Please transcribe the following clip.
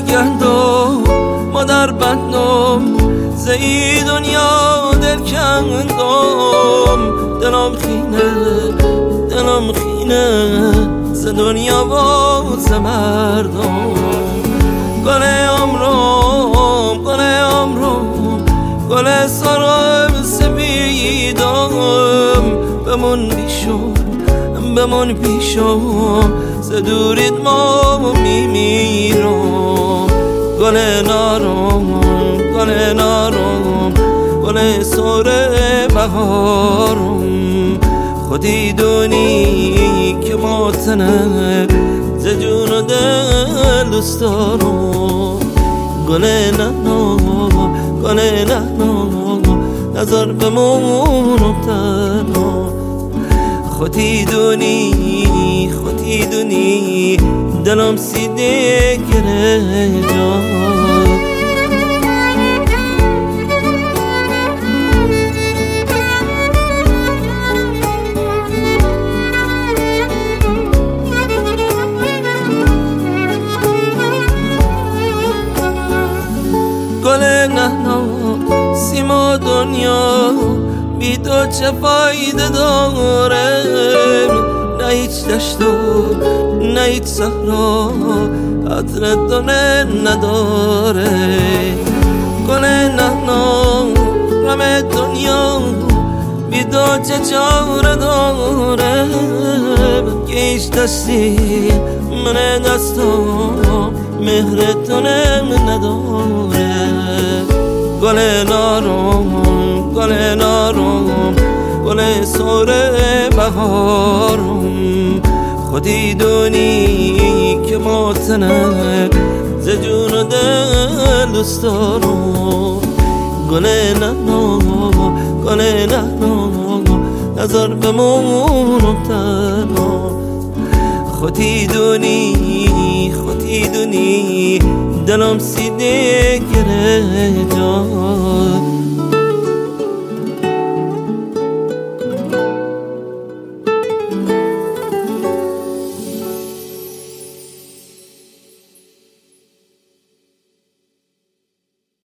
گندم مادر بندم زی دنیا دل کندم دلم خینه ز دنیا و ز مردم گل عمرم گل سرم سپیدم بمون پیشم ز دوریت ما میمیرم گل نارم گل سر بهارم خودی دونی که ماتنه ز جون و دل دوست دارم گل نهنو نظر بمونم تنها خودی دونی دلم سیده گره جان گل نهنو سیما دنیا بی تو چه فایده داره نه هیچ دشت و نه هیچ صحرا عطر دونه نداره گل نهنو غم دنیا بی تو چه چاره داره که هیچ دستی من دستم مهر تونه نداره گل نارم گل سر بهارم خودی دونی که ماتنه ز جون و دل دوست دارم گل نهنو نظر بمونم تنها خودی دونی دلم سیده گره جان